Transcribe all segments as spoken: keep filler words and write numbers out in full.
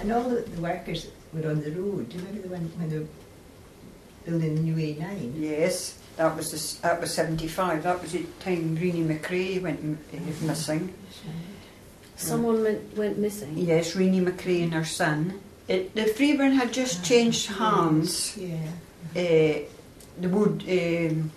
And all the, the workers were on the road. Do you remember the one when they were building the new A nine? Yes, that was the, that was seventy-five. That was the time Greenie McRae went m- uh, missing. Someone went, went missing? Yes, Greenie McRae and her son. It, the Freeburn had just changed hands. Yeah. Uh, the Wood, um,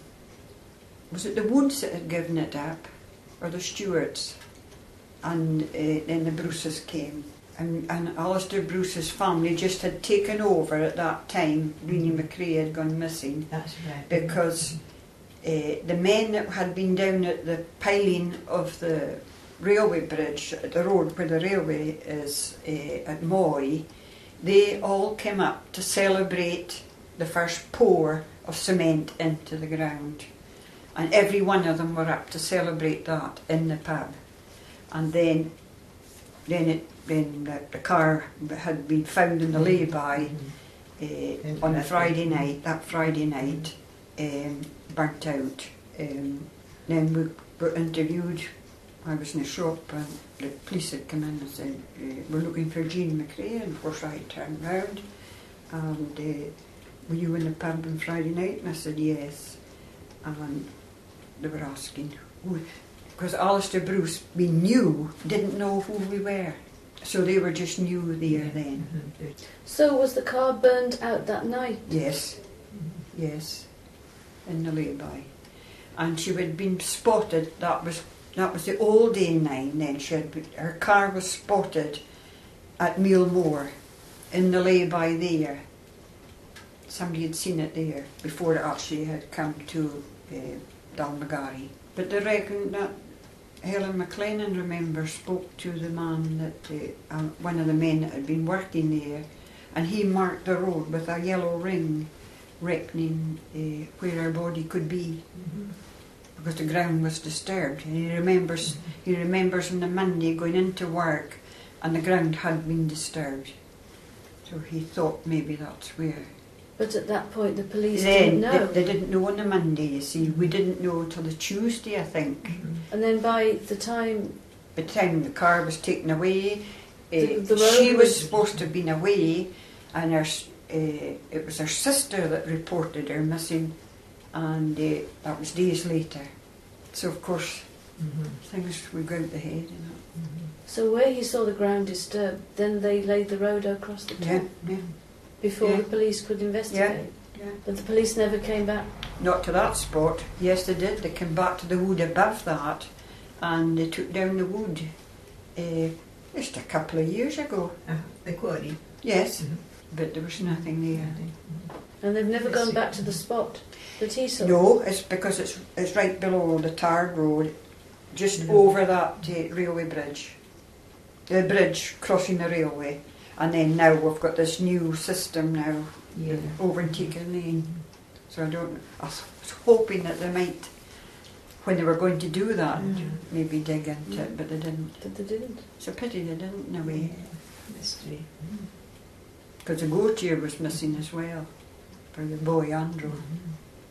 was it the Woods that had given it up, or the Stewarts? And uh, then the Bruces came. And, and Alistair Bruce's family just had taken over at that time. Greenie McRae had gone missing. That's right. Because uh, the men that had been down at the piling of the railway bridge, at the road where the railway is uh, at Moy, they all came up to celebrate the first pour of cement into the ground. And every one of them were up to celebrate that in the pub. And then, then, it, then the, the car had been found in the lay-by uh, on the Friday night, that Friday night, um, burnt out. Um, then we were interviewed. I was in a shop and the police had come in and said, uh, we're looking for Jean McRae, and of course I turned round and uh, were you in the pub on Friday night? And I said yes. And they were asking, because Alistair Bruce, we knew, didn't know who we were. So they were just new there then. Mm-hmm. So was the car burned out that night? Yes, yes, in the lay-by. And she had been spotted, that was that was the old A nine then, she had been, her car was spotted at Mealmore, in the lay-by there. Somebody had seen it there, before it actually had come to uh, Dalmagary. But they reckon that Helen McLennan, remember, spoke to the man that, uh, uh, one of the men that had been working there, and he marked the road with a yellow ring, reckoning uh, where her body could be, Mm-hmm. because the ground was disturbed. And he remembers, he remembers on the Monday going into work, and the ground had been disturbed. So he thought maybe that's where. But at that point the police Then didn't know. They, they didn't know on the Monday, you see. We didn't know till the Tuesday, I think. Mm-hmm. And then by the time... By the time the car was taken away, The- uh, the road she was was- supposed to have been away, and her, s- uh, it was her sister that reported her missing, and uh, that was days later. So of course, Mm-hmm. things would go out the head, you know. Mm-hmm. So where he saw the ground disturbed, then they laid the road across the top Yeah, yeah, before Yeah. the police could investigate. yeah. But the police never came back. Not to that spot. Yes, they did. They came back to the wood above that, and they took down the wood uh, just a couple of years ago. Uh, the quarry. Yes, Mm-hmm. but there was nothing there. And they've never I gone see. back to the spot that he saw. No, it's because it's it's right below the tarred road, just Mhm. over that uh, railway bridge. The bridge crossing the railway. And then now we've got this new system now, Yeah. over in Teakin Lane. So I don't, I was hoping that they might, when they were going to do that, Mhm. maybe dig into it, but they didn't. But they didn't. It's a pity they didn't in a Yeah. way, Mystery. Mm-hmm. because the goat ear was missing as well, for the boy Andrew. Mm-hmm.